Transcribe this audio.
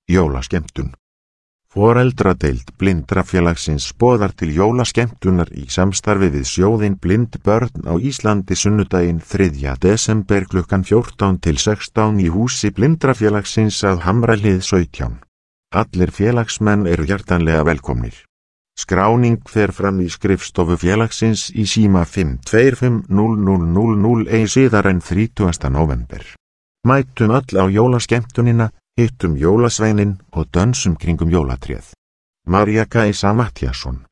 Jólaskemmtun. Foreldradeild Blindrafélagsins boðar til jólaskemmtunar í samstarfi við sjóðinn Blind börn á Íslandi sunnudaginn 3. desember klukkan 14 til 16 í húsi Blindrafélagsins að Hamrahlíð 17. Allir félagsmenn eru hjartanlega velkomnir. Skráning fer fram í skrifstofu félagsins í síma 5250000 eigi síðar en 30. november. Mætum öll á jólaskemmtunina, hittum jólasveinin og dönsum kringum jólatréð. María Kæsa Matthíasson.